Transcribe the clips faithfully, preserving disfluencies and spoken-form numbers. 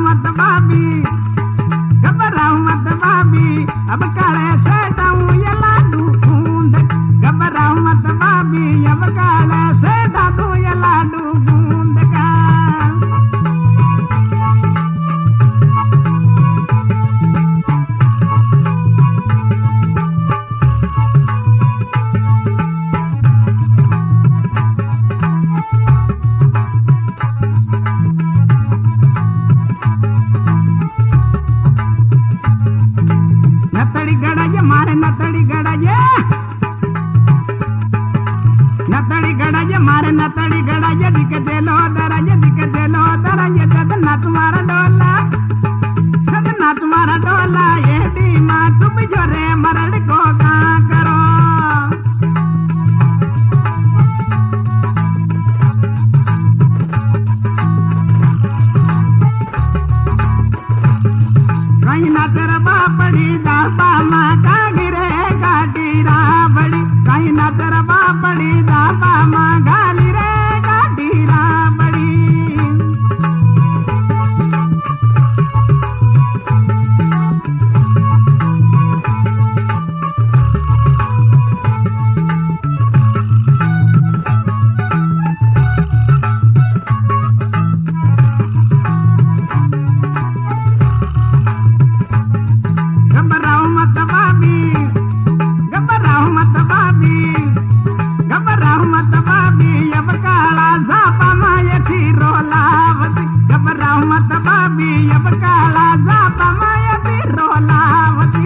मत बाबी, घबराओ मत बाबी, अब काले से दाऊं ये लाडू बूंद। घबराओ मत बाबी, अब काले से दादू ये लाडू बूंद का। नतड़ी गड़ाये मारे नतड़ी गड़ाये, नतड़ी गड़ाये मारे नतड़ी गड़ाये, दिख देलो दराये दिख देलो दराये, दद ना तुम्हारा डोला, दद ना तुम्हारा डोला, ये दी माँ चुप जोरे मरड़ को का करो। कहीं ना तेरा बापड़ी दापा माँ का गिरे गाड़ी राबड़ी, कहीं ना तेरा बापड़ी दापा माँ गाली रे गाड़ी राबड़ी। घबराओ मत बाबी, घबराओ मत बाबी, घबराओ मत बाबी, अब काला झापा माये फिरो लावती। घबराओ मत बाबी, अब काला झापा माये फिरो लावती।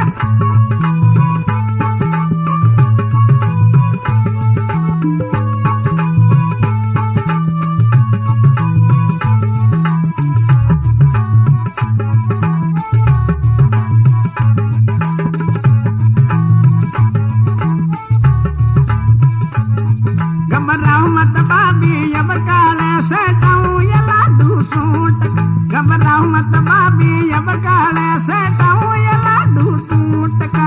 घबराओ मत बाबी, अब काले से दाऊं ये लाडू सूट। घबराओ मत बाबी, अब काले से दाऊं ये लाडू सूट का।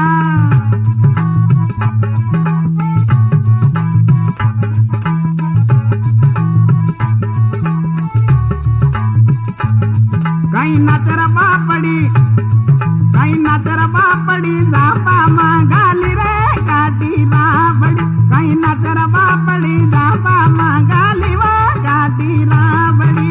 कहीं ना तेरा बापड़ी, कहीं ना तेरा बापड़ी झापा माँ गाली रे काटी राबड़ी, कहीं ना तेरा बापड़ी झापा माँ गाली वो काटी राबड़ी।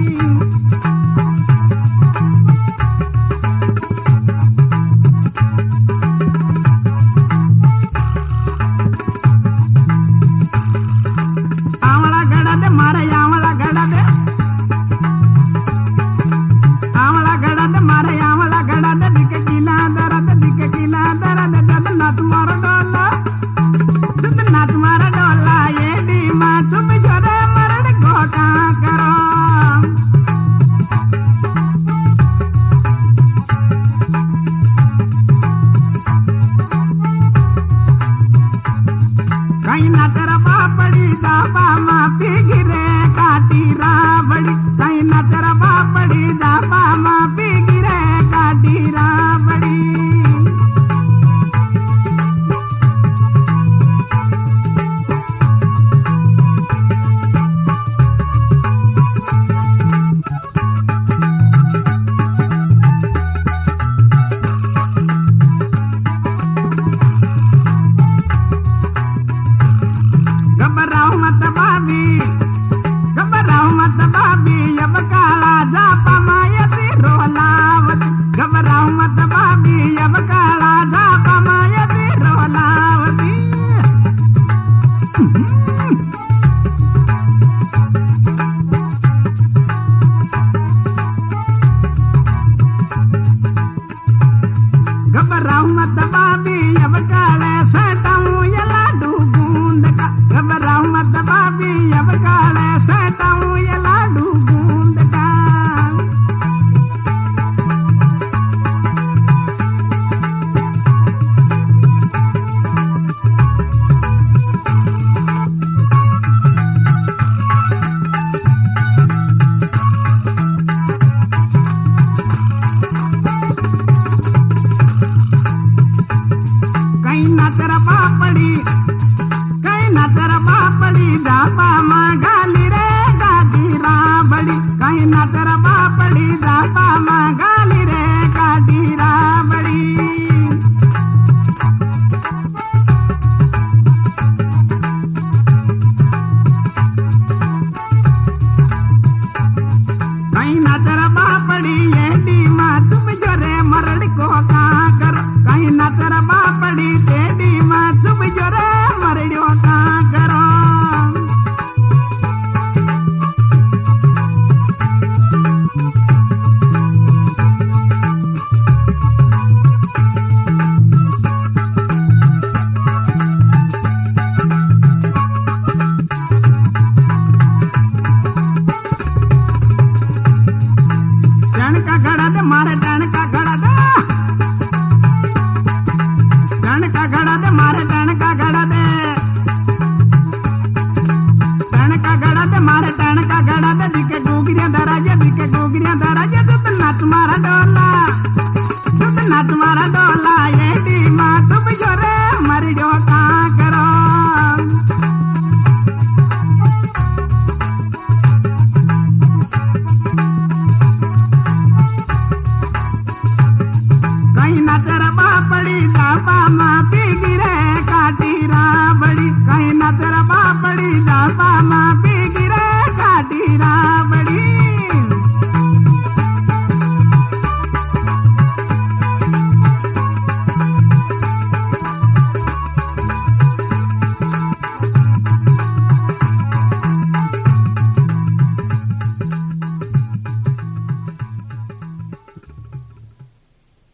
आवड़ा गड़ा दे मारे आवड़ा गड़ा दे, आवड़ा गड़ा दे मारे आवड़ा गड़ा दे, दिख किला दरद दिख किला दरद, दद ना रण का खड़ा ते मारे